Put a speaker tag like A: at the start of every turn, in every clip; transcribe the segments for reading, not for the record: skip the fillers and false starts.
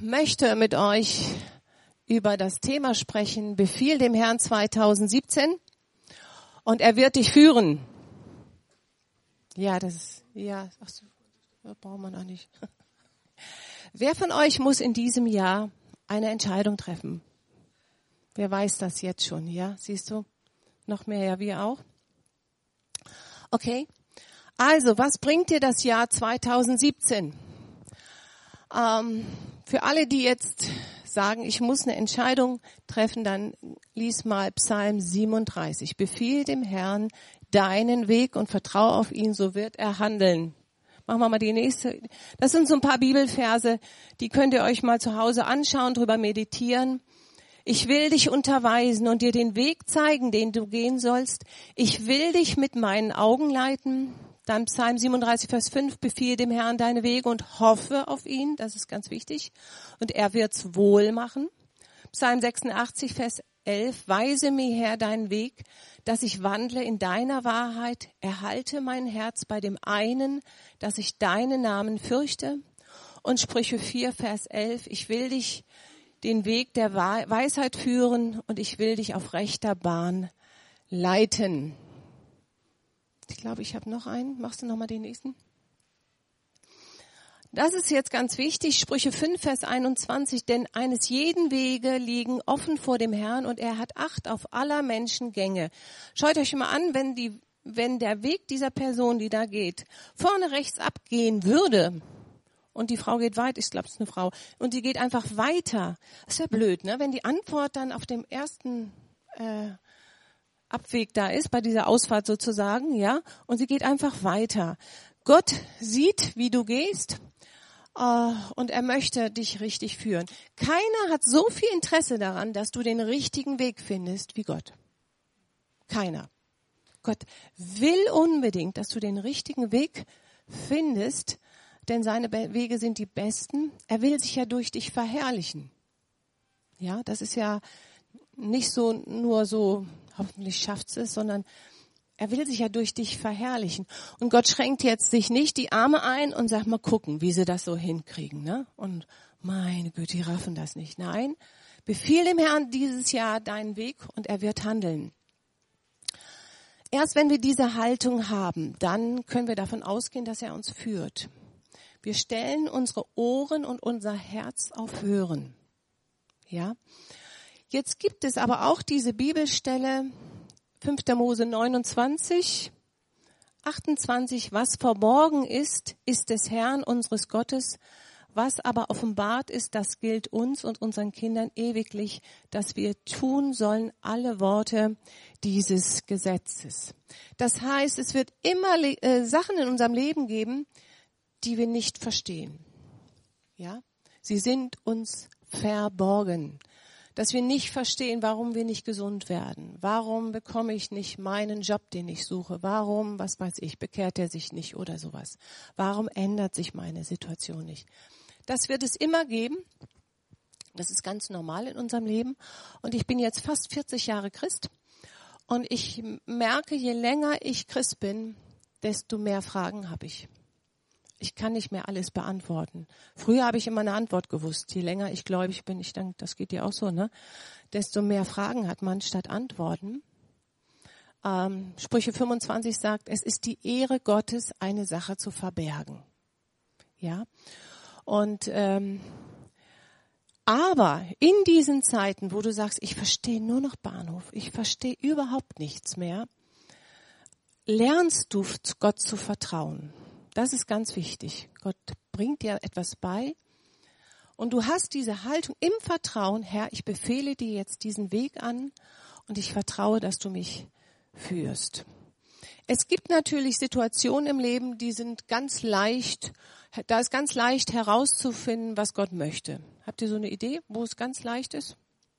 A: möchte mit euch über das Thema sprechen, Befiehl dem Herrn 2017 und er wird dich führen. Ja, das braucht man auch nicht. Wer von euch muss in diesem Jahr eine Entscheidung treffen? Wer weiß das jetzt schon, ja? Siehst du? Noch mehr, ja, wir auch. Okay. Also, was bringt dir das Jahr 2017? Für alle, die jetzt sagen, ich muss eine Entscheidung treffen, dann lies mal Psalm 37. Befiehl dem Herrn deinen Weg und vertraue auf ihn, so wird er handeln. Machen wir mal die nächste. Das sind so ein paar Bibelverse, die könnt ihr euch mal zu Hause anschauen, drüber meditieren. Ich will dich unterweisen und dir den Weg zeigen, den du gehen sollst. Ich will dich mit meinen Augen leiten. Dann Psalm 37, Vers 5, befiehl dem Herrn deine Wege und hoffe auf ihn. Das ist ganz wichtig. Und er wird's wohl machen. Psalm 86, Vers 11, weise mir, Herr, deinen Weg, dass ich wandle in deiner Wahrheit. Erhalte mein Herz bei dem einen, dass ich deinen Namen fürchte. Und Sprüche 4, Vers 11, ich will dich den Weg der Weisheit führen und ich will dich auf rechter Bahn leiten. Ich glaube, ich habe noch einen. Machst du noch mal den nächsten? Das ist jetzt ganz wichtig. Sprüche 5, Vers 21. Denn eines jeden Wege liegen offen vor dem Herrn und er hat Acht auf aller Menschen Gänge. Schaut euch mal an, wenn der Weg dieser Person, die da geht, vorne rechts abgehen würde und die Frau geht weiter, ich glaube, es ist eine Frau, und die geht einfach weiter. Das wäre blöd, ne? Wenn die Antwort dann auf dem ersten Abweg da ist, bei dieser Ausfahrt sozusagen, ja, und sie geht einfach weiter. Gott sieht, wie du gehst, und er möchte dich richtig führen. Keiner hat so viel Interesse daran, dass du den richtigen Weg findest wie Gott. Keiner. Gott will unbedingt, dass du den richtigen Weg findest, denn seine Wege sind die besten. Er will sich ja durch dich verherrlichen. Ja, das ist ja nicht so nur so, hoffentlich schafft's es, sondern er will sich ja durch dich verherrlichen. Und Gott schränkt jetzt sich nicht die Arme ein und sagt, mal gucken, wie sie das so hinkriegen, ne? Und meine Güte, die raffen das nicht. Nein, befiehl dem Herrn dieses Jahr deinen Weg und er wird handeln. Erst wenn wir diese Haltung haben, dann können wir davon ausgehen, dass er uns führt. Wir stellen unsere Ohren und unser Herz auf Hören. Ja. Jetzt gibt es aber auch diese Bibelstelle, 5. Mose 29, 28, was verborgen ist, ist des Herrn unseres Gottes, was aber offenbart ist, das gilt uns und unseren Kindern ewiglich, dass wir tun sollen alle Worte dieses Gesetzes. Das heißt, es wird immer Sachen in unserem Leben geben, die wir nicht verstehen. Ja? Sie sind uns verborgen. Dass wir nicht verstehen, warum wir nicht gesund werden. Warum bekomme ich nicht meinen Job, den ich suche? Warum, was weiß ich, bekehrt er sich nicht oder sowas? Warum ändert sich meine Situation nicht? Das wird es immer geben. Das ist ganz normal in unserem Leben. Und ich bin jetzt fast 40 Jahre Christ. Und ich merke, je länger ich Christ bin, desto mehr Fragen habe ich. Ich kann nicht mehr alles beantworten. Früher habe ich immer eine Antwort gewusst. Je länger ich gläubig bin, ich denke, das geht dir auch so, ne? Desto mehr Fragen hat man statt Antworten. Sprüche 25 sagt, es ist die Ehre Gottes, eine Sache zu verbergen. Ja. Und aber in diesen Zeiten, wo du sagst, ich verstehe nur noch Bahnhof, ich verstehe überhaupt nichts mehr, lernst du Gott zu vertrauen. Das ist ganz wichtig. Gott bringt dir etwas bei und du hast diese Haltung im Vertrauen, Herr, ich befehle dir jetzt diesen Weg an und ich vertraue, dass du mich führst. Es gibt natürlich Situationen im Leben, die sind ganz leicht, da ist ganz leicht herauszufinden, was Gott möchte. Habt ihr so eine Idee, wo es ganz leicht ist?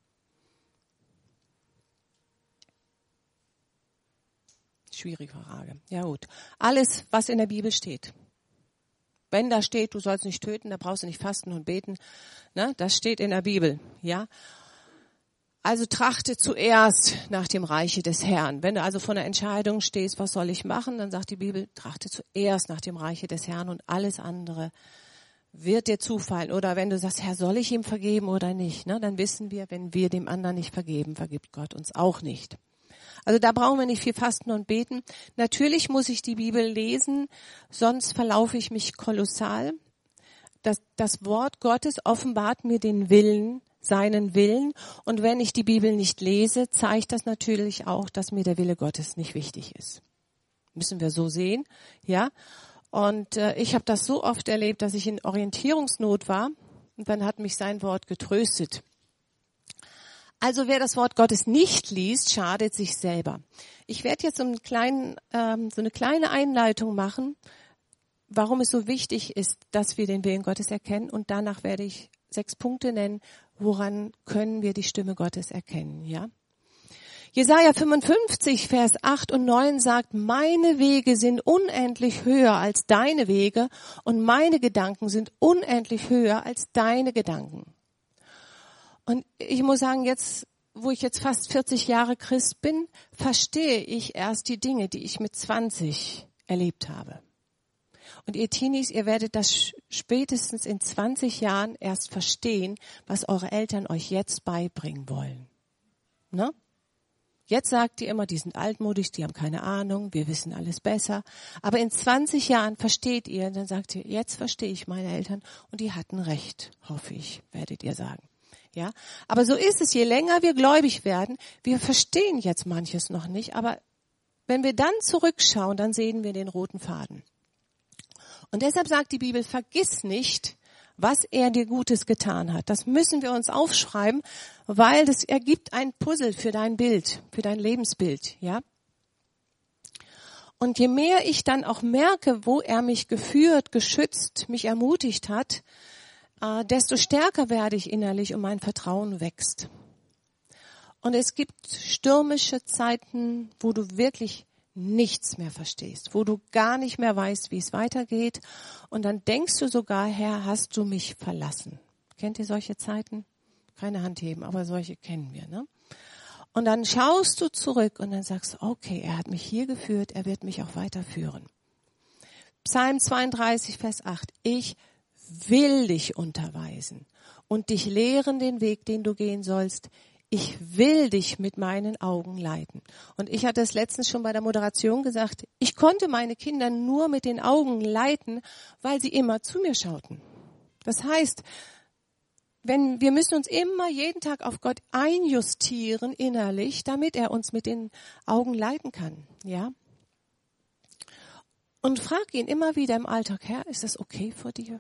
A: Schwierige Frage. Ja gut. Alles, was in der Bibel steht. Wenn da steht, du sollst nicht töten, da brauchst du nicht fasten und beten. Ne? Das steht in der Bibel. Ja. Also trachte zuerst nach dem Reiche des Herrn. Wenn du also vor einer Entscheidung stehst, was soll ich machen, dann sagt die Bibel, trachte zuerst nach dem Reiche des Herrn und alles andere wird dir zufallen. Oder wenn du sagst, Herr, soll ich ihm vergeben oder nicht? Ne? Dann wissen wir, wenn wir dem anderen nicht vergeben, vergibt Gott uns auch nicht. Also da brauchen wir nicht viel Fasten und Beten. Natürlich muss ich die Bibel lesen, sonst verlaufe ich mich kolossal. Das Wort Gottes offenbart mir den Willen, seinen Willen. Und wenn ich die Bibel nicht lese, zeigt das natürlich auch, dass mir der Wille Gottes nicht wichtig ist. Müssen wir so sehen, ja. Und ich habe das so oft erlebt, dass ich in Orientierungsnot war und dann hat mich sein Wort getröstet. Also wer das Wort Gottes nicht liest, schadet sich selber. Ich werde jetzt so eine kleine Einleitung machen, warum es so wichtig ist, dass wir den Willen Gottes erkennen. Und danach werde ich 6 Punkte nennen, woran können wir die Stimme Gottes erkennen, ja? Jesaja 55, Vers 8 und 9 sagt, meine Wege sind unendlich höher als deine Wege und meine Gedanken sind unendlich höher als deine Gedanken. Und ich muss sagen, jetzt, wo ich jetzt fast 40 Jahre Christ bin, verstehe ich erst die Dinge, die ich mit 20 erlebt habe. Und ihr Teenies, ihr werdet das spätestens in 20 Jahren erst verstehen, was eure Eltern euch jetzt beibringen wollen. Ne? Jetzt sagt ihr immer, die sind altmodisch, die haben keine Ahnung, wir wissen alles besser. Aber in 20 Jahren versteht ihr, dann sagt ihr, jetzt verstehe ich meine Eltern und die hatten recht, hoffe ich, werdet ihr sagen. Ja, aber so ist es, je länger wir gläubig werden, wir verstehen jetzt manches noch nicht, aber wenn wir dann zurückschauen, dann sehen wir den roten Faden. Und deshalb sagt die Bibel, vergiss nicht, was er dir Gutes getan hat. Das müssen wir uns aufschreiben, weil das ergibt ein Puzzle für dein Bild, für dein Lebensbild, ja. Und je mehr ich dann auch merke, wo er mich geführt, geschützt, mich ermutigt hat, desto stärker werde ich innerlich und mein Vertrauen wächst. Und es gibt stürmische Zeiten, wo du wirklich nichts mehr verstehst, wo du gar nicht mehr weißt, wie es weitergeht. Und dann denkst du sogar, Herr, hast du mich verlassen? Kennt ihr solche Zeiten? Keine Hand heben, aber solche kennen wir, ne? Und dann schaust du zurück und dann sagst du, okay, er hat mich hier geführt, er wird mich auch weiterführen. Psalm 32, Vers 8. Ich will dich unterweisen und dich lehren den Weg, den du gehen sollst. Ich will dich mit meinen Augen leiten. Und ich hatte es letztens schon bei der Moderation gesagt, ich konnte meine Kinder nur mit den Augen leiten, weil sie immer zu mir schauten. Das heißt, wir müssen uns immer jeden Tag auf Gott einjustieren innerlich, damit er uns mit den Augen leiten kann, ja? Und frag ihn immer wieder im Alltag, Herr, ist das okay vor dir?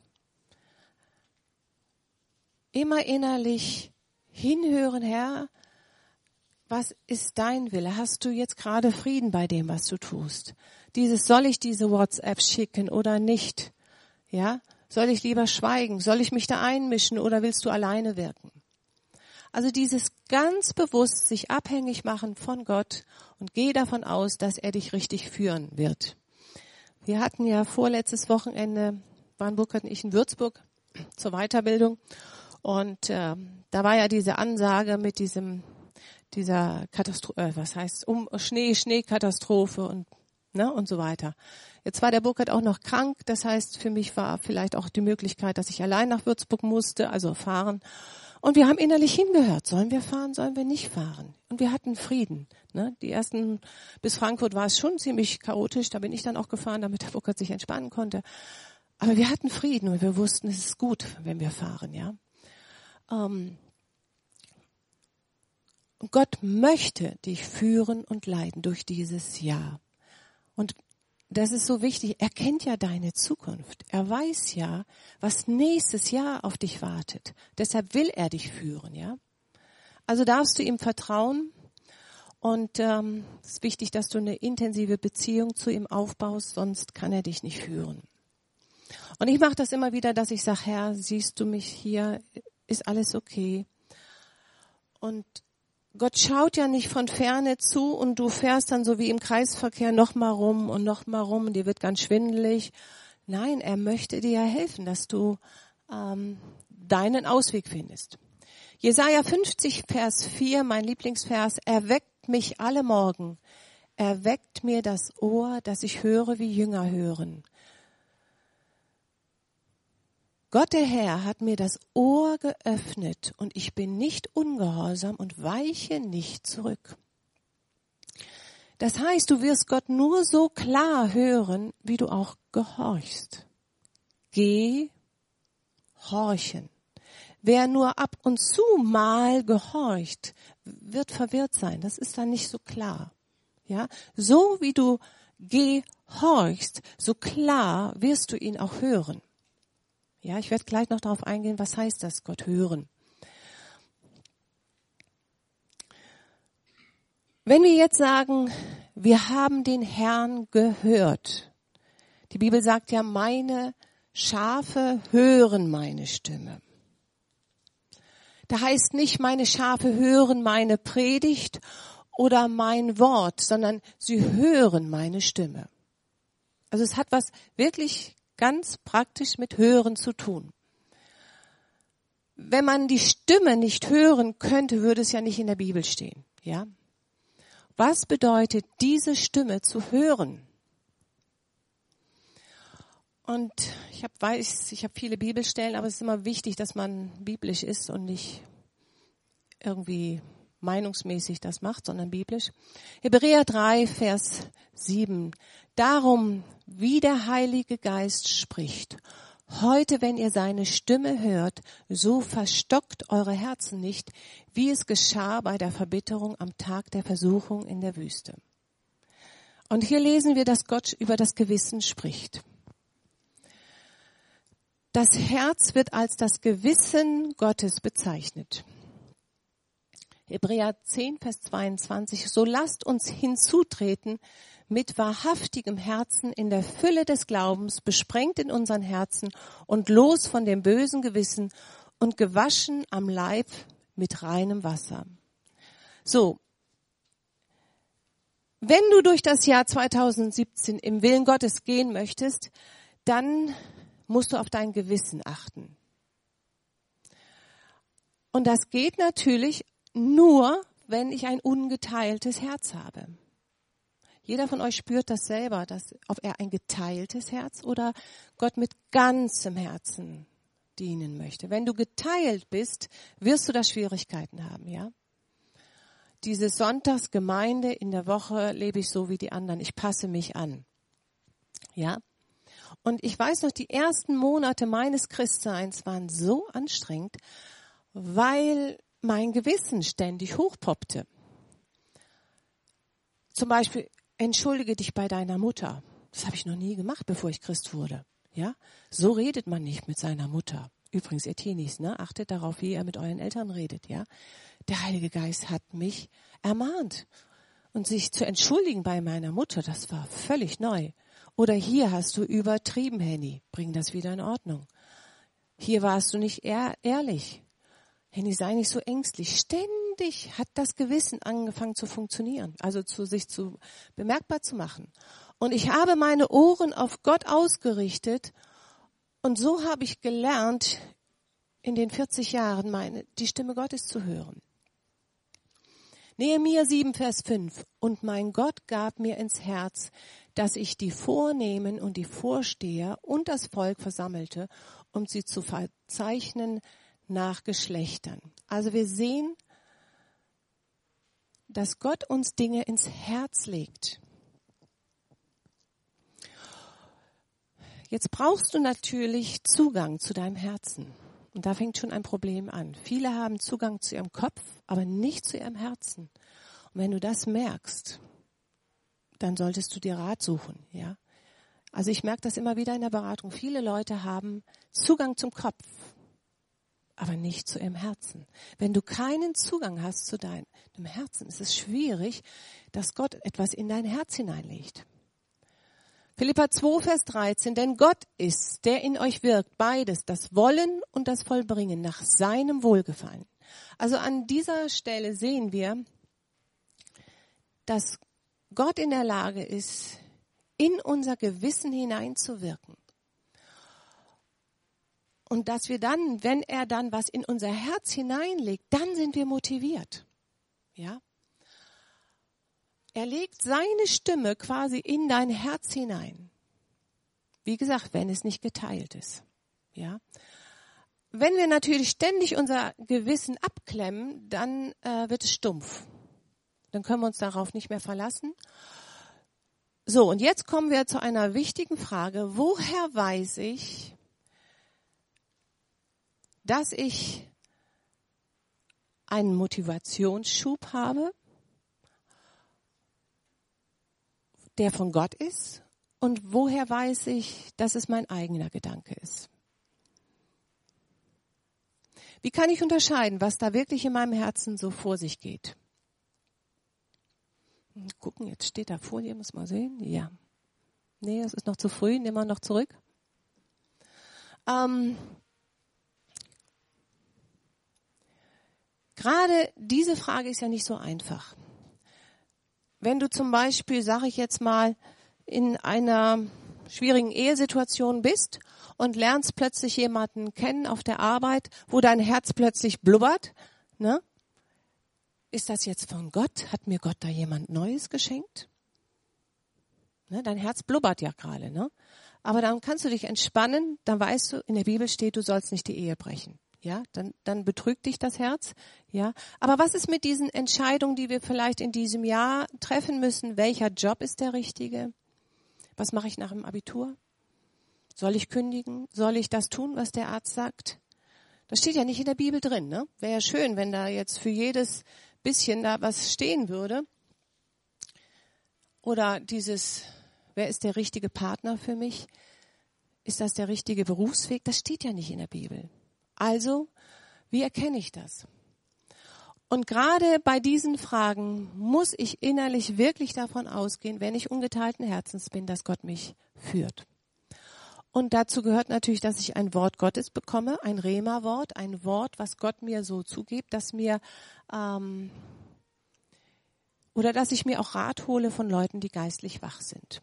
A: Immer innerlich hinhören, Herr, was ist dein Wille? Hast du jetzt gerade Frieden bei dem, was du tust? Soll ich diese WhatsApp schicken oder nicht? Ja? Soll ich lieber schweigen? Soll ich mich da einmischen oder willst du alleine wirken? Also dieses ganz bewusst sich abhängig machen von Gott und geh davon aus, dass er dich richtig führen wird. Wir hatten ja vorletztes Wochenende, waren Burkhard und ich in Würzburg zur Weiterbildung. Und da war ja diese Ansage mit dieser Katastrophe, Schneekatastrophe und so weiter. Jetzt war der Burkhard auch noch krank, das heißt, für mich war vielleicht auch die Möglichkeit, dass ich allein nach Würzburg musste, also fahren. Und wir haben innerlich hingehört, sollen wir fahren, sollen wir nicht fahren? Und wir hatten Frieden. Ne? Bis Frankfurt war es schon ziemlich chaotisch, da bin ich dann auch gefahren, damit der Burkhard sich entspannen konnte. Aber wir hatten Frieden und wir wussten, es ist gut, wenn wir fahren, ja. Gott möchte dich führen und leiten durch dieses Jahr. Und das ist so wichtig. Er kennt ja deine Zukunft. Er weiß ja, was nächstes Jahr auf dich wartet. Deshalb will er dich führen, ja. Also darfst du ihm vertrauen. Und es ist wichtig, dass du eine intensive Beziehung zu ihm aufbaust, sonst kann er dich nicht führen. Und ich mache das immer wieder, dass ich sage, Herr, siehst du mich hier? Ist alles okay? Und Gott schaut ja nicht von Ferne zu und du fährst dann so wie im Kreisverkehr nochmal rum und dir wird ganz schwindelig. Nein, er möchte dir ja helfen, dass du deinen Ausweg findest. Jesaja 50, Vers 4, mein Lieblingsvers, erweckt mich alle Morgen, erweckt mir das Ohr, dass ich höre, wie Jünger hören. Gott der Herr hat mir das Ohr geöffnet und ich bin nicht ungehorsam und weiche nicht zurück. Das heißt, du wirst Gott nur so klar hören, wie du auch gehorchst. Gehorchen. Wer nur ab und zu mal gehorcht, wird verwirrt sein. Das ist dann nicht so klar. Ja, so wie du gehorchst, so klar wirst du ihn auch hören. Ja, ich werde gleich noch darauf eingehen, was heißt das, Gott hören. Wenn wir jetzt sagen, wir haben den Herrn gehört. Die Bibel sagt ja, meine Schafe hören meine Stimme. Da heißt nicht, meine Schafe hören meine Predigt oder mein Wort, sondern sie hören meine Stimme. Also es hat was wirklich ganz praktisch mit Hören zu tun. Wenn man die Stimme nicht hören könnte, würde es ja nicht in der Bibel stehen. Ja? Was bedeutet, diese Stimme zu hören? Und ich habe viele Bibelstellen, aber es ist immer wichtig, dass man biblisch ist und nicht irgendwie meinungsmäßig das macht, sondern biblisch. Hebräer 3, Vers 7. Darum, wie der Heilige Geist spricht, heute, wenn ihr seine Stimme hört, so verstockt eure Herzen nicht, wie es geschah bei der Verbitterung am Tag der Versuchung in der Wüste. Und hier lesen wir, dass Gott über das Gewissen spricht. Das Herz wird als das Gewissen Gottes bezeichnet. Hebräer 10, Vers 22. So lasst uns hinzutreten mit wahrhaftigem Herzen in der Fülle des Glaubens, besprengt in unseren Herzen und los von dem bösen Gewissen und gewaschen am Leib mit reinem Wasser. So, wenn du durch das Jahr 2017 im Willen Gottes gehen möchtest, dann musst du auf dein Gewissen achten. Und das geht natürlich nur, wenn ich ein ungeteiltes Herz habe. Jeder von euch spürt das selber, ob er ein geteiltes Herz oder Gott mit ganzem Herzen dienen möchte. Wenn du geteilt bist, wirst du da Schwierigkeiten haben, ja? Diese Sonntagsgemeinde in der Woche lebe ich so wie die anderen. Ich passe mich an, ja? Und ich weiß noch, die ersten Monate meines Christseins waren so anstrengend, weil mein Gewissen ständig hochpoppte. Zum Beispiel, entschuldige dich bei deiner Mutter. Das habe ich noch nie gemacht, bevor ich Christ wurde. Ja, so redet man nicht mit seiner Mutter. Übrigens, ihr Teenies, ne? Achtet darauf, wie ihr mit euren Eltern redet. Ja, der Heilige Geist hat mich ermahnt. Und sich zu entschuldigen bei meiner Mutter, das war völlig neu. Oder hier hast du übertrieben, Henny, bring das wieder in Ordnung. Hier warst du nicht ehrlich. Henny, sei nicht so ängstlich. Ständig hat das Gewissen angefangen zu funktionieren, also sich bemerkbar zu machen. Und ich habe meine Ohren auf Gott ausgerichtet und so habe ich gelernt, in den 40 Jahren die Stimme Gottes zu hören. Nehemia 7, Vers 5. Und mein Gott gab mir ins Herz, dass ich die Vornehmen und die Vorsteher und das Volk versammelte, um sie zu verzeichnen nach Geschlechtern. Also wir sehen, dass Gott uns Dinge ins Herz legt. Jetzt brauchst du natürlich Zugang zu deinem Herzen. Und da fängt schon ein Problem an. Viele haben Zugang zu ihrem Kopf, aber nicht zu ihrem Herzen. Und wenn du das merkst, dann solltest du dir Rat suchen, ja. Also ich merke das immer wieder in der Beratung. Viele Leute haben Zugang zum Kopf, aber nicht zu ihrem Herzen. Wenn du keinen Zugang hast zu deinem Herzen, ist es schwierig, dass Gott etwas in dein Herz hineinlegt. Philipper 2, Vers 13, denn Gott ist, der in euch wirkt, beides, das Wollen und das Vollbringen nach seinem Wohlgefallen. Also an dieser Stelle sehen wir, dass Gott in der Lage ist, in unser Gewissen hineinzuwirken. Und dass wir dann, wenn er dann was in unser Herz hineinlegt, dann sind wir motiviert. Ja? Er legt seine Stimme quasi in dein Herz hinein. Wie gesagt, wenn es nicht geteilt ist. Ja? wenn wir natürlich ständig unser Gewissen abklemmen, dann wird es stumpf. Dann können wir uns darauf nicht mehr verlassen. So, und jetzt kommen wir zu einer wichtigen Frage. Woher weiß ich, dass ich einen Motivationsschub habe, der von Gott ist? Und woher weiß ich, dass es mein eigener Gedanke ist? Wie kann ich unterscheiden, was da wirklich in meinem Herzen so vor sich geht? Gucken, jetzt steht da Folie, muss mal sehen. Ja. Nee, das ist noch zu früh, nehmen wir noch zurück. Gerade diese Frage ist ja nicht so einfach. Wenn du zum Beispiel, sage ich jetzt mal, in einer schwierigen Ehesituation bist und lernst plötzlich jemanden kennen auf der Arbeit, wo dein Herz plötzlich blubbert, ne? Ist das jetzt von Gott? Hat mir Gott da jemand Neues geschenkt? Ne? Dein Herz blubbert ja gerade, ne? Aber dann kannst du dich entspannen, dann weißt du, in der Bibel steht, du sollst nicht die Ehe brechen. Ja, dann betrügt dich das Herz. Ja, aber was ist mit diesen Entscheidungen, die wir vielleicht in diesem Jahr treffen müssen? Welcher Job ist der richtige? Was mache ich nach dem Abitur? Soll ich kündigen? Soll ich das tun, was der Arzt sagt? Das steht ja nicht in der Bibel drin, ne? Wäre ja schön, wenn da jetzt für jedes bisschen da was stehen würde. Oder dieses, wer ist der richtige Partner für mich? Ist das der richtige Berufsweg? Das steht ja nicht in der Bibel. Also, wie erkenne ich das? Und gerade bei diesen Fragen muss ich innerlich wirklich davon ausgehen, wenn ich ungeteilten Herzens bin, dass Gott mich führt. Und dazu gehört natürlich, dass ich ein Wort Gottes bekomme, ein Rema-Wort, ein Wort, was Gott mir so zugibt, dass mir oder dass ich mir auch Rat hole von Leuten, die geistlich wach sind.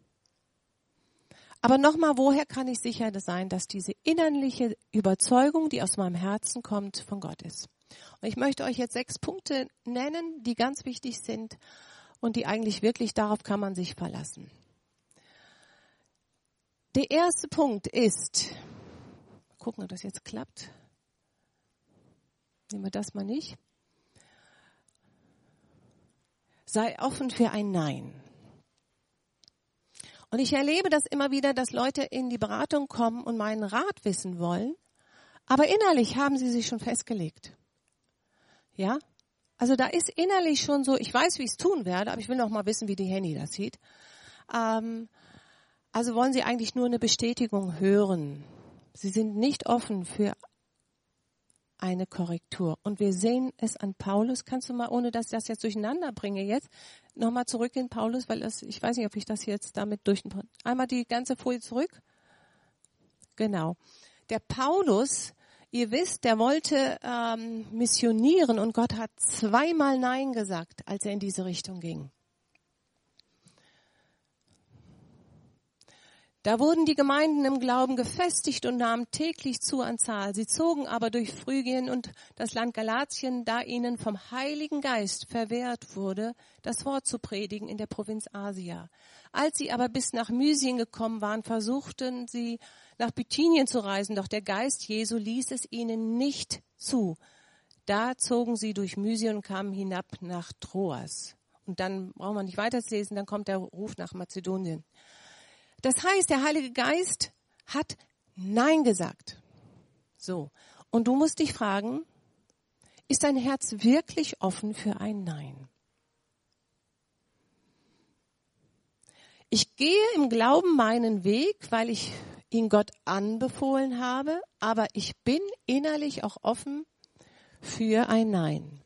A: Aber nochmal, woher kann ich sicher sein, dass diese innerliche Überzeugung, die aus meinem Herzen kommt, von Gott ist? Und ich möchte euch jetzt 6 Punkte nennen, die ganz wichtig sind und die eigentlich wirklich, darauf kann man sich verlassen. Der erste Punkt ist, gucken, ob das jetzt klappt. Nehmen wir das mal nicht. Sei offen für ein Nein. Und ich erlebe das immer wieder, dass Leute in die Beratung kommen und meinen Rat wissen wollen, aber innerlich haben sie sich schon festgelegt. Ja? Also da ist innerlich schon so, ich weiß, wie ich es tun werde, aber ich will noch mal wissen, wie die Henny das sieht. Also wollen sie eigentlich nur eine Bestätigung hören. Sie sind nicht offen für eine Korrektur. Und wir sehen es an Paulus. Kannst du mal, ohne dass ich das jetzt durcheinander bringe jetzt, nochmal zurück in Paulus, weil ich weiß nicht, ob ich das jetzt damit einmal die ganze Folie zurück. Genau. Der Paulus, ihr wisst, der wollte missionieren und Gott hat 2-mal Nein gesagt, als er in diese Richtung ging. Da wurden die Gemeinden im Glauben gefestigt und nahmen täglich zu an Zahl. Sie zogen aber durch Phrygien und das Land Galatien, da ihnen vom Heiligen Geist verwehrt wurde, das Wort zu predigen in der Provinz Asia. Als sie aber bis nach Mysien gekommen waren, versuchten sie nach Bithynien zu reisen, doch der Geist Jesu ließ es ihnen nicht zu. Da zogen sie durch Mysien und kamen hinab nach Troas. Und dann brauchen wir nicht weiterzulesen, dann kommt der Ruf nach Mazedonien. Das heißt, der Heilige Geist hat Nein gesagt. So. Und du musst dich fragen, ist dein Herz wirklich offen für ein Nein? Ich gehe im Glauben meinen Weg, weil ich ihn Gott anbefohlen habe, aber ich bin innerlich auch offen für ein Nein.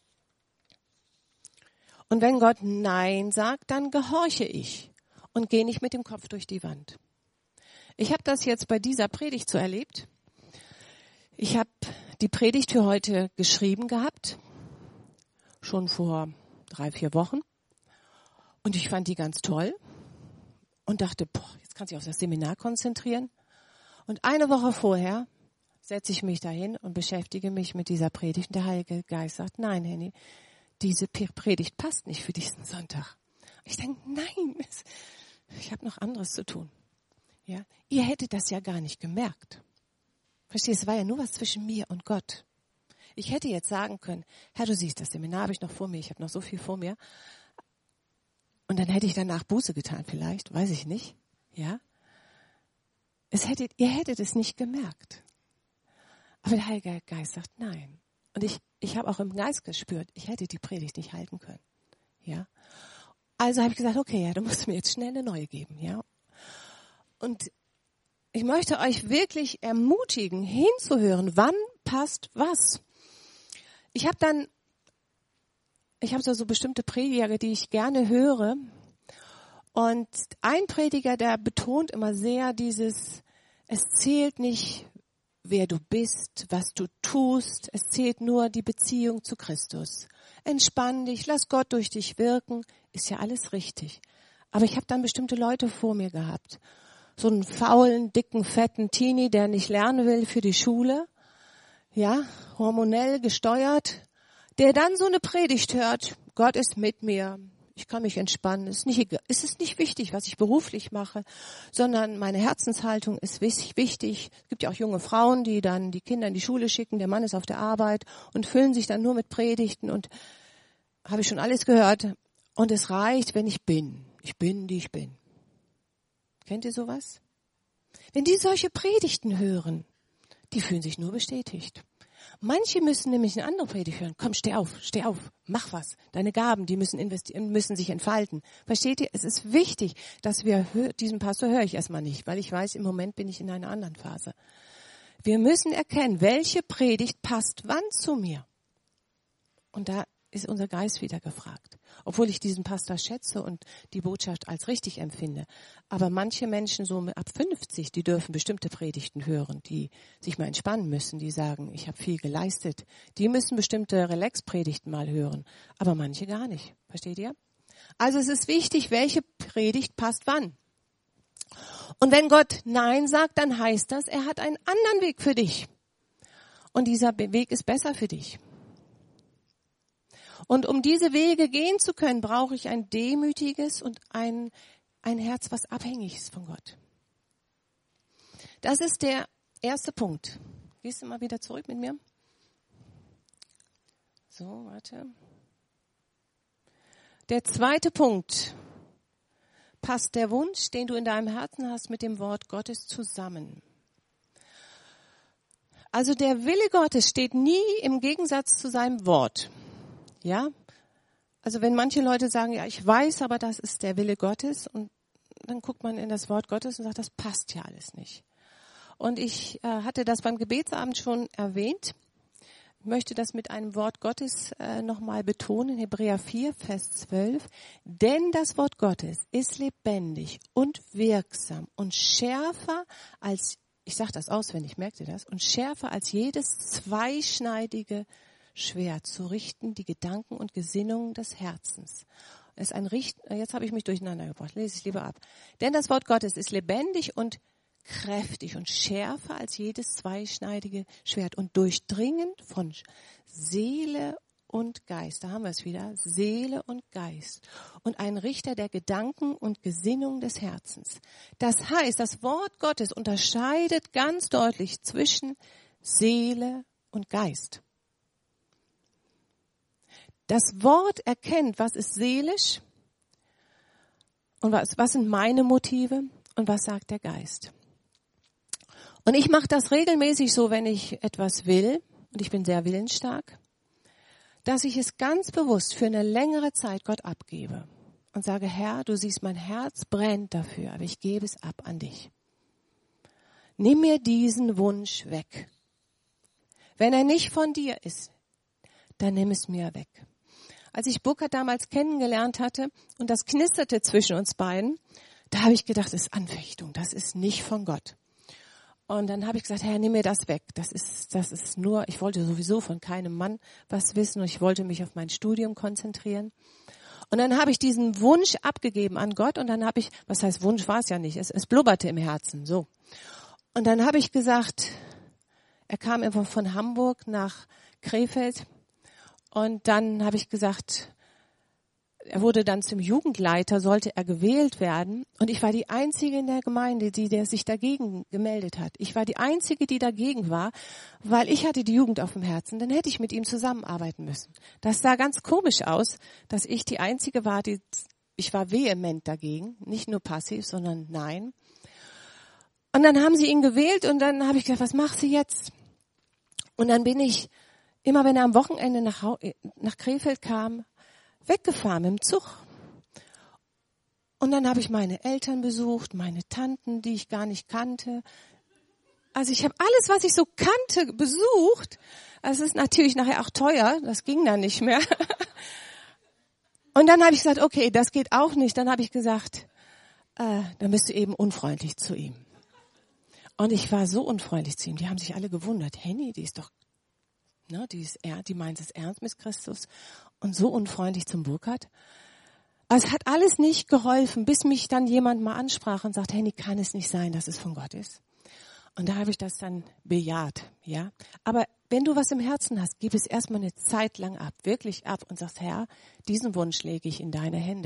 A: Und wenn Gott Nein sagt, dann gehorche ich. Und gehe nicht mit dem Kopf durch die Wand. Ich habe das jetzt bei dieser Predigt so erlebt. Ich habe die Predigt für heute geschrieben gehabt, schon vor 3-4 Wochen. Und ich fand die ganz toll und dachte, jetzt kannst du dich auf das Seminar konzentrieren. Und eine Woche vorher setze ich mich dahin und beschäftige mich mit dieser Predigt. Und der Heilige Geist sagt, nein, Henny, diese Predigt passt nicht für diesen Sonntag. Ich denke, nein, ich habe noch anderes zu tun. Ja, ihr hättet das ja gar nicht gemerkt. Verstehst du, es war ja nur was zwischen mir und Gott. Ich hätte jetzt sagen können, Herr, du siehst, das Seminar habe ich noch vor mir, ich habe noch so viel vor mir. Und dann hätte ich danach Buße getan vielleicht, weiß ich nicht. Ja? Ihr hättet es nicht gemerkt. Aber der Heilige Geist sagt nein. Und ich habe auch im Geist gespürt, ich hätte die Predigt nicht halten können. Ja? Also habe ich gesagt, okay, ja, du musst mir jetzt schnell eine neue geben. Ja? Und ich möchte euch wirklich ermutigen, hinzuhören, wann passt was. Ich habe so bestimmte Prediger, die ich gerne höre. Und ein Prediger, der betont immer sehr es zählt nicht, wer du bist, was du tust. Es zählt nur die Beziehung zu Christus. Entspann dich, lass Gott durch dich wirken. Ist ja alles richtig. Aber ich habe dann bestimmte Leute vor mir gehabt. So einen faulen, dicken, fetten Teenie, der nicht lernen will für die Schule. Ja, hormonell gesteuert. Der dann so eine Predigt hört. Gott ist mit mir. Ich kann mich entspannen. Es ist nicht wichtig, was ich beruflich mache, sondern meine Herzenshaltung ist wichtig. Es gibt ja auch junge Frauen, die dann die Kinder in die Schule schicken. Der Mann ist auf der Arbeit und füllen sich dann nur mit Predigten und habe ich schon alles gehört. Und es reicht, wenn ich bin. Ich bin, die ich bin. Kennt ihr sowas? Wenn die solche Predigten hören, die fühlen sich nur bestätigt. Manche müssen nämlich eine andere Predigt hören. Komm, steh auf, mach was. Deine Gaben, die müssen sich entfalten. Versteht ihr? Es ist wichtig, dass diesen Pastor höre ich erstmal nicht, weil ich weiß, im Moment bin ich in einer anderen Phase. Wir müssen erkennen, welche Predigt passt wann zu mir. Und da ist unser Geist wieder gefragt. Obwohl ich diesen Pastor schätze und die Botschaft als richtig empfinde. Aber manche Menschen so ab 50, die dürfen bestimmte Predigten hören, die sich mal entspannen müssen, die sagen, ich habe viel geleistet. Die müssen bestimmte Relax-Predigten mal hören. Aber manche gar nicht. Versteht ihr? Also es ist wichtig, welche Predigt passt wann. Und wenn Gott Nein sagt, dann heißt das, er hat einen anderen Weg für dich. Und dieser Weg ist besser für dich. Und um diese Wege gehen zu können, brauche ich ein demütiges und ein Herz, was abhängig ist von Gott. Das ist der erste Punkt. Gehst du mal wieder zurück mit mir? So, warte. Der zweite Punkt. Passt der Wunsch, den du in deinem Herzen hast, mit dem Wort Gottes zusammen? Also der Wille Gottes steht nie im Gegensatz zu seinem Wort. Ja, also wenn manche Leute sagen, ja, ich weiß, aber das ist der Wille Gottes, und dann guckt man in das Wort Gottes und sagt, das passt ja alles nicht. Und ich hatte das beim Gebetsabend schon erwähnt. Ich möchte das mit einem Wort Gottes nochmal betonen, Hebräer 4, Vers 12. Denn das Wort Gottes ist lebendig und wirksam und schärfer als, ich sage das auswendig, merkt ihr das? Und schärfer als jedes zweischneidige Schwert zu richten, die Gedanken und Gesinnungen des Herzens. Es ist jetzt habe ich mich durcheinander gebracht, lese ich lieber ab. Denn das Wort Gottes ist lebendig und kräftig und schärfer als jedes zweischneidige Schwert und durchdringend von Seele und Geist. Da haben wir es wieder, Seele und Geist. Und ein Richter der Gedanken und Gesinnungen des Herzens. Das heißt, das Wort Gottes unterscheidet ganz deutlich zwischen Seele und Geist. Das Wort erkennt, was ist seelisch und was sind meine Motive und was sagt der Geist. Und ich mache das regelmäßig so, wenn ich etwas will, und ich bin sehr willensstark, dass ich es ganz bewusst für eine längere Zeit Gott abgebe und sage, Herr, du siehst, mein Herz brennt dafür, aber ich gebe es ab an dich. Nimm mir diesen Wunsch weg. Wenn er nicht von dir ist, dann nimm es mir weg. Als ich Burkhard damals kennengelernt hatte und das knisterte zwischen uns beiden, da habe ich gedacht, das ist Anfechtung, das ist nicht von Gott. Und dann habe ich gesagt, Herr, nimm mir das weg. Das ist nur, ich wollte sowieso von keinem Mann was wissen und ich wollte mich auf mein Studium konzentrieren. Und dann habe ich diesen Wunsch abgegeben an Gott und dann habe ich, was heißt Wunsch, war es ja nicht, es blubberte im Herzen, so. Und dann habe ich gesagt, er kam einfach von Hamburg nach Krefeld. Und dann habe ich gesagt, er wurde dann zum Jugendleiter, sollte er gewählt werden. Und ich war die Einzige in der Gemeinde, der sich dagegen gemeldet hat. Ich war die Einzige, die dagegen war, weil ich hatte die Jugend auf dem Herzen. Dann hätte ich mit ihm zusammenarbeiten müssen. Das sah ganz komisch aus, dass ich die Einzige war, ich war vehement dagegen. Nicht nur passiv, sondern nein. Und dann haben sie ihn gewählt und dann habe ich gesagt, was machst du jetzt? Und dann bin ich, immer wenn er am Wochenende nach Krefeld kam, weggefahren mit dem Zug. Und dann habe ich meine Eltern besucht, meine Tanten, die ich gar nicht kannte. Also ich habe alles, was ich so kannte, besucht. Es ist natürlich nachher auch teuer, das ging dann nicht mehr. Und dann habe ich gesagt, okay, das geht auch nicht. Dann habe ich gesagt, dann bist du eben unfreundlich zu ihm. Und ich war so unfreundlich zu ihm. Die haben sich alle gewundert. Henny, die ist doch, ne, die meint es ernst mit Christus. Und so unfreundlich zum Burkhard. Also es hat alles nicht geholfen, bis mich dann jemand mal ansprach und sagt, Henny, kann es nicht sein, dass es von Gott ist. Und da habe ich das dann bejaht, ja. Aber wenn du was im Herzen hast, gib es erstmal eine Zeit lang ab, wirklich ab und sagst, Herr, diesen Wunsch lege ich in deine Hände.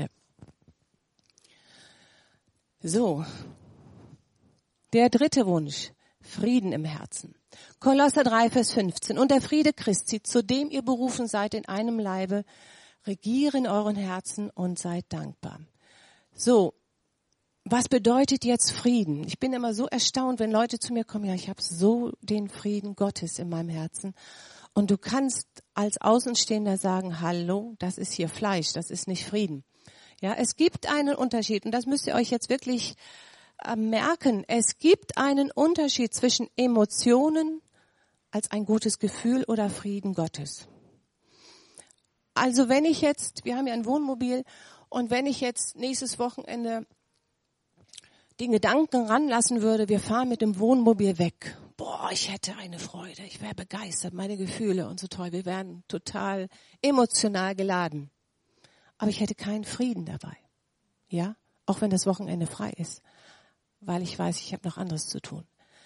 A: So. Der dritte Wunsch, Frieden im Herzen. Kolosser 3, Vers 15. Und der Friede Christi, zu dem ihr berufen seid in einem Leibe, regiere in euren Herzen und seid dankbar. So, was bedeutet jetzt Frieden? Ich bin immer so erstaunt, wenn Leute zu mir kommen, ja, ich habe so den Frieden Gottes in meinem Herzen. Und du kannst als Außenstehender sagen, hallo, das ist hier Fleisch, das ist nicht Frieden. Ja, es gibt einen Unterschied und das müsst ihr euch jetzt wirklich merken, es gibt einen Unterschied zwischen Emotionen als ein gutes Gefühl oder Frieden Gottes. Also wenn ich jetzt, wir haben ja ein Wohnmobil und wenn ich jetzt nächstes Wochenende den Gedanken ranlassen würde, wir fahren mit dem Wohnmobil weg. Boah, ich hätte eine Freude, ich wäre begeistert, meine Gefühle und so toll, wir wären total emotional geladen. Aber ich hätte keinen Frieden dabei. Ja, auch wenn das Wochenende frei ist. Weil ich weiß, ich habe noch anderes zu tun.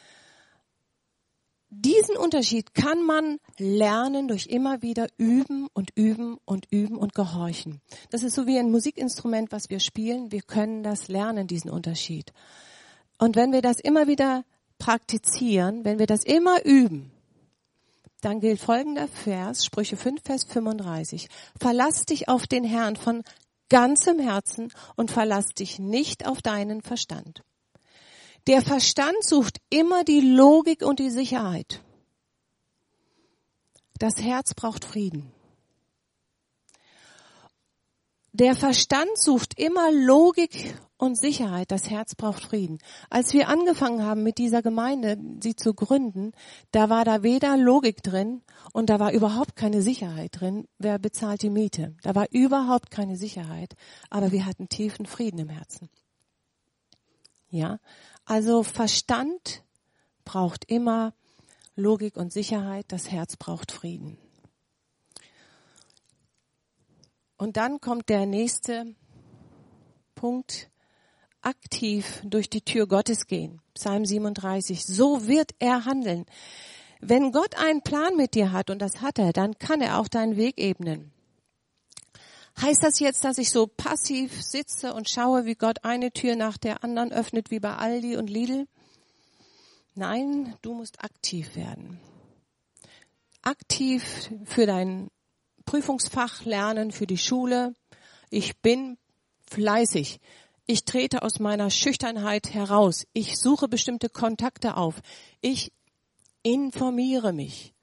A: Diesen Unterschied kann man lernen durch immer wieder üben und üben und üben und gehorchen. Das ist so wie ein Musikinstrument, was wir spielen. Wir können das lernen, diesen Unterschied. Und wenn wir das immer wieder praktizieren, wenn wir das immer üben, dann gilt folgender Vers, Sprüche 5, Vers 35. Verlass dich auf den Herrn von ganzem Herzen und verlass dich nicht auf deinen Verstand. Der Verstand sucht immer die Logik und die Sicherheit. Das Herz braucht Frieden. Der Verstand sucht immer Logik und Sicherheit. Das Herz braucht Frieden. Als wir angefangen haben mit dieser Gemeinde, sie zu gründen, da war da weder Logik drin und da war überhaupt keine Sicherheit drin. Wer bezahlt die Miete? Da war überhaupt keine Sicherheit. Aber wir hatten tiefen Frieden im Herzen. Ja, also Verstand braucht immer Logik und Sicherheit, das Herz braucht Frieden. Und dann kommt der nächste Punkt, aktiv durch die Tür Gottes gehen. Psalm 37, so wird er handeln. Wenn Gott einen Plan mit dir hat, und das hat er, dann kann er auch deinen Weg ebnen. Heißt das jetzt, dass ich so passiv sitze und schaue, wie Gott eine Tür nach der anderen öffnet, wie bei Aldi und Lidl? Nein, du musst aktiv werden. Aktiv für dein Prüfungsfach lernen, für die Schule. Ich bin fleißig. Ich trete aus meiner Schüchternheit heraus. Ich suche bestimmte Kontakte auf. Ich informiere mich.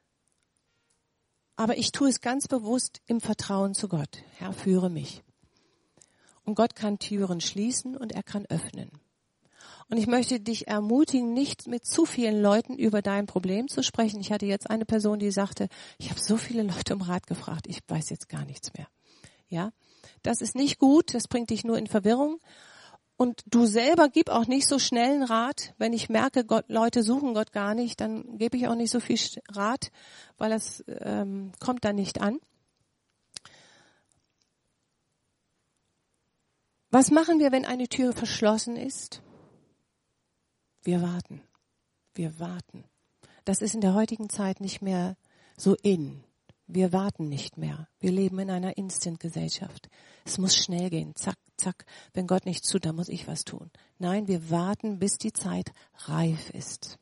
A: Aber ich tue es ganz bewusst im Vertrauen zu Gott. Herr, führe mich. Und Gott kann Türen schließen und er kann öffnen. Und ich möchte dich ermutigen, nicht mit zu vielen Leuten über dein Problem zu sprechen. Ich hatte jetzt eine Person, die sagte, ich habe so viele Leute um Rat gefragt, ich weiß jetzt gar nichts mehr. Ja, das ist nicht gut, das bringt dich nur in Verwirrung. Und du selber gib auch nicht so schnell einen Rat. Wenn ich merke, Leute suchen Gott gar nicht, dann gebe ich auch nicht so viel Rat, weil das kommt dann nicht an. Was machen wir, wenn eine Tür verschlossen ist? Wir warten. Wir warten. Das ist in der heutigen Zeit nicht mehr so in. Wir warten nicht mehr. Wir leben in einer Instant-Gesellschaft. Es muss schnell gehen. Zack, zack. Wenn Gott nichts tut, dann muss ich was tun. Nein, wir warten, bis die Zeit reif ist.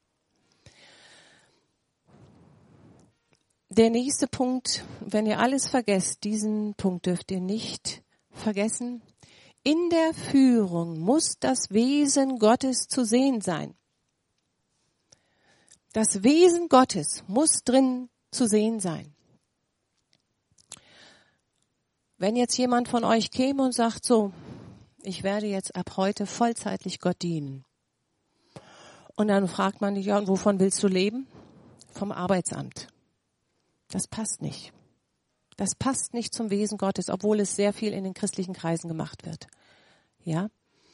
A: Der nächste Punkt, wenn ihr alles vergesst, diesen Punkt dürft ihr nicht vergessen. In der Führung muss das Wesen Gottes zu sehen sein. Das Wesen Gottes muss drin zu sehen sein. Wenn jetzt jemand von euch käme und sagt, so, ich werde jetzt ab heute vollzeitlich Gott dienen. Und dann fragt man dich, ja, und wovon willst du leben? Vom Arbeitsamt. Das passt nicht. Das passt nicht zum Wesen Gottes, obwohl es sehr viel in den christlichen Kreisen gemacht wird. Ja.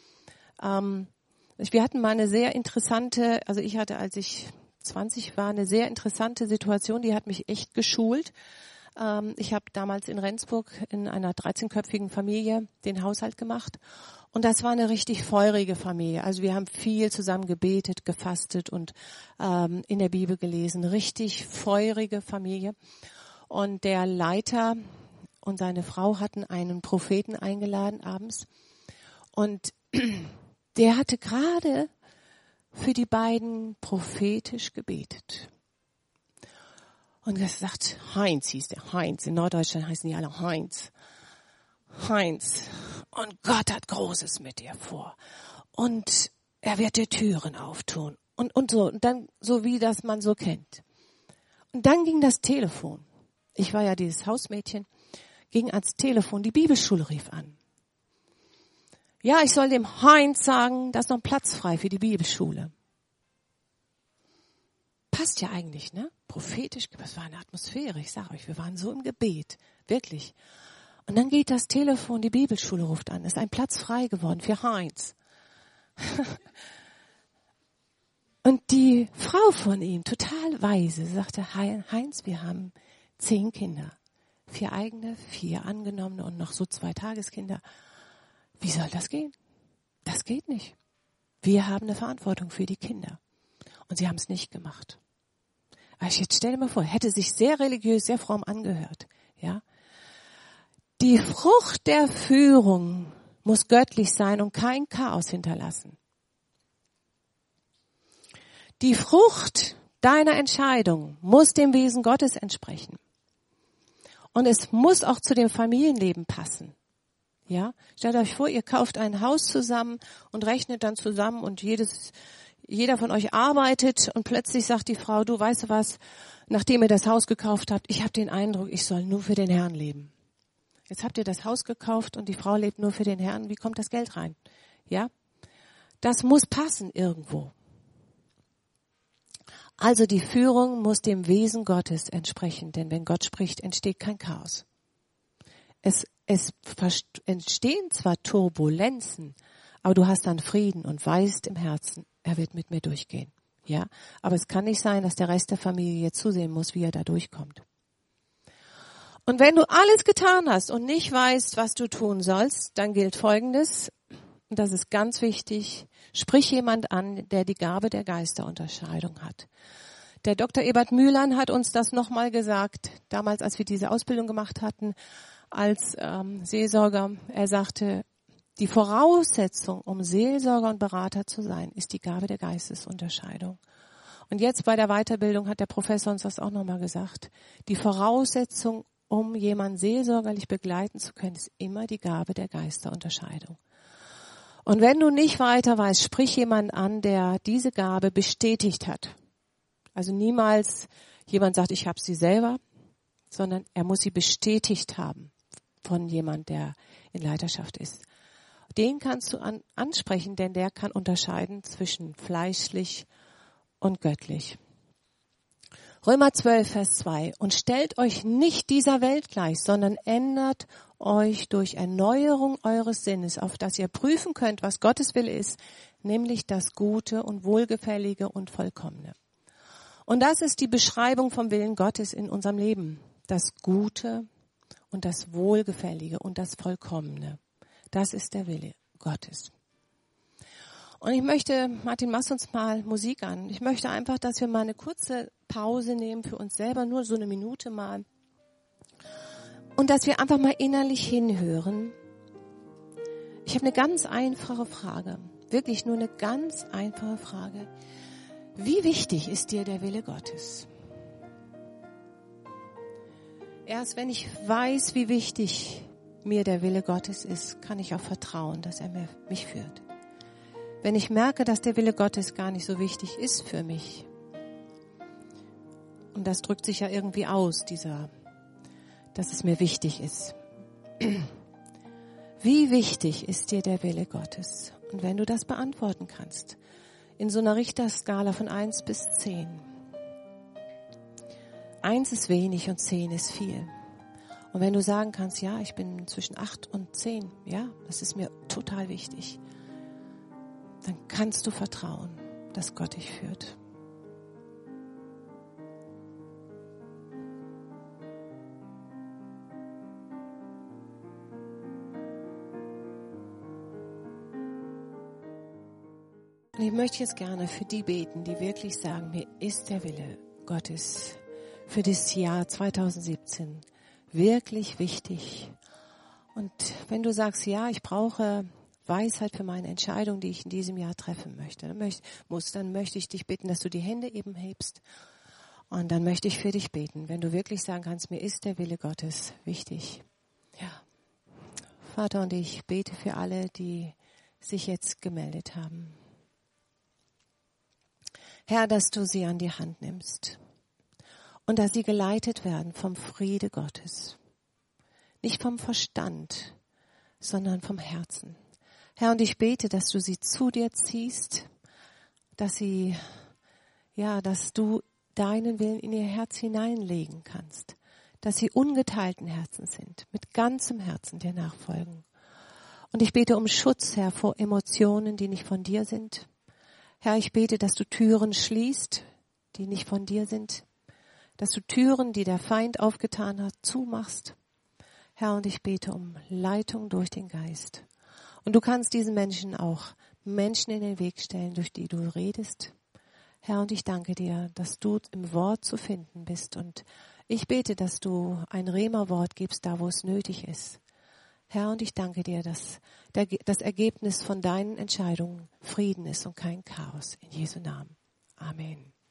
A: Wir hatten mal eine sehr interessante, also ich hatte, als ich 20 war, eine sehr interessante Situation, die hat mich echt geschult. Ich habe damals in Rendsburg in einer 13-köpfigen Familie den Haushalt gemacht. Und das war eine richtig feurige Familie. Also wir haben viel zusammen gebetet, gefastet und in der Bibel gelesen. Richtig feurige Familie. Und der Leiter und seine Frau hatten einen Propheten eingeladen abends. Und der hatte gerade für die beiden prophetisch gebetet. Und gesagt, Heinz hieß der, Heinz. In Norddeutschland heißen die alle Heinz. Heinz. Und Gott hat Großes mit dir vor. Und er wird dir Türen auftun. Und so. Und dann, so wie das man so kennt. Und dann ging das Telefon. Ich war ja dieses Hausmädchen. Ging ans Telefon. Die Bibelschule rief an. Ja, ich soll dem Heinz sagen, da ist noch ein Platz frei für die Bibelschule. Passt ja eigentlich, ne? Prophetisch, das war eine Atmosphäre. Ich sage euch, wir waren so im Gebet. Wirklich. Und dann geht das Telefon, die Bibelschule ruft an. Ist ein Platz frei geworden für Heinz. Und die Frau von ihm, total weise, sagte, Heinz, wir haben 10 Kinder. 4 eigene, 4 angenommene und noch so 2 Tageskinder. Wie soll das gehen? Das geht nicht. Wir haben eine Verantwortung für die Kinder. Und sie haben es nicht gemacht. Also jetzt stell dir mal vor, hätte sich sehr religiös, sehr fromm angehört. Ja? Die Frucht der Führung muss göttlich sein und kein Chaos hinterlassen. Die Frucht deiner Entscheidung muss dem Wesen Gottes entsprechen. Und es muss auch zu dem Familienleben passen. Ja? Stellt euch vor, ihr kauft ein Haus zusammen und rechnet dann zusammen und jeder von euch arbeitet und plötzlich sagt die Frau, du weißt du was, nachdem ihr das Haus gekauft habt, ich habe den Eindruck, ich soll nur für den Herrn leben. Jetzt habt ihr das Haus gekauft und die Frau lebt nur für den Herrn. Wie kommt das Geld rein? Ja? Das muss passen irgendwo. Also die Führung muss dem Wesen Gottes entsprechen, denn wenn Gott spricht, entsteht kein Chaos. Es entstehen zwar Turbulenzen, aber du hast dann Frieden und weißt im Herzen, er wird mit mir durchgehen. Ja, aber es kann nicht sein, dass der Rest der Familie jetzt zusehen muss, wie er da durchkommt. Und wenn du alles getan hast und nicht weißt, was du tun sollst, dann gilt Folgendes, und das ist ganz wichtig, sprich jemand an, der die Gabe der Geisterunterscheidung hat. Der Dr. Ebert Mühlern hat uns das nochmal gesagt, damals, als wir diese Ausbildung gemacht hatten, als Seelsorger. Er sagte, die Voraussetzung, um Seelsorger und Berater zu sein, ist die Gabe der Geistesunterscheidung. Und jetzt bei der Weiterbildung hat der Professor uns das auch nochmal gesagt. Die Voraussetzung, um jemanden seelsorgerlich begleiten zu können, ist immer die Gabe der Geisterunterscheidung. Und wenn du nicht weiter weißt, sprich jemanden an, der diese Gabe bestätigt hat. Also niemals jemand sagt, ich habe sie selber, sondern er muss sie bestätigt haben von jemand, der in Leiterschaft ist. Den kannst du ansprechen, denn der kann unterscheiden zwischen fleischlich und göttlich. Römer 12, Vers 2. Und stellt euch nicht dieser Welt gleich, sondern ändert euch durch Erneuerung eures Sinnes, auf dass ihr prüfen könnt, was Gottes Wille ist, nämlich das Gute und Wohlgefällige und Vollkommene. Und das ist die Beschreibung vom Willen Gottes in unserem Leben. Das Gute und das Wohlgefällige und das Vollkommene. Das ist der Wille Gottes. Und ich möchte, Martin, mach uns mal Musik an. Ich möchte einfach, dass wir mal eine kurze Pause nehmen für uns selber, nur so eine Minute mal. Und dass wir einfach mal innerlich hinhören. Ich habe eine ganz einfache Frage. Wirklich nur eine ganz einfache Frage. Wie wichtig ist dir der Wille Gottes? Erst wenn ich weiß, wie wichtig mir der Wille Gottes ist, kann ich auch vertrauen, dass er mich führt. Wenn ich merke, dass der Wille Gottes gar nicht so wichtig ist für mich, und das drückt sich ja irgendwie aus, dass es mir wichtig ist. Wie wichtig ist dir der Wille Gottes? Und wenn du das beantworten kannst, in so einer Richterskala von 1 bis 10. 1 ist wenig und 10 ist viel. Und wenn du sagen kannst, ja, ich bin zwischen 8 und 10, ja, das ist mir total wichtig, dann kannst du vertrauen, dass Gott dich führt. Und ich möchte jetzt gerne für die beten, die wirklich sagen, mir ist der Wille Gottes für das Jahr 2017 wirklich wichtig. Und wenn du sagst, ja, ich brauche Weisheit für meine Entscheidung, die ich in diesem Jahr treffen möchte, dann möchte ich dich bitten, dass du die Hände eben hebst. Und dann möchte ich für dich beten, wenn du wirklich sagen kannst, mir ist der Wille Gottes wichtig. Ja. Vater, und ich bete für alle, die sich jetzt gemeldet haben. Herr, dass du sie an die Hand nimmst und dass sie geleitet werden vom Friede Gottes. Nicht vom Verstand, sondern vom Herzen. Herr, und ich bete, dass du sie zu dir ziehst, dass du deinen Willen in ihr Herz hineinlegen kannst, dass sie ungeteilten Herzen sind, mit ganzem Herzen dir nachfolgen. Und ich bete um Schutz, Herr, vor Emotionen, die nicht von dir sind. Herr, ich bete, dass du Türen schließt, die nicht von dir sind, dass du Türen, die der Feind aufgetan hat, zumachst. Herr, und ich bete um Leitung durch den Geist. Und du kannst diesen Menschen auch Menschen in den Weg stellen, durch die du redest. Herr, und ich danke dir, dass du im Wort zu finden bist. Und ich bete, dass du ein Rema-Wort gibst, da wo es nötig ist. Herr, und ich danke dir, dass das Ergebnis von deinen Entscheidungen Frieden ist und kein Chaos. In Jesu Namen. Amen.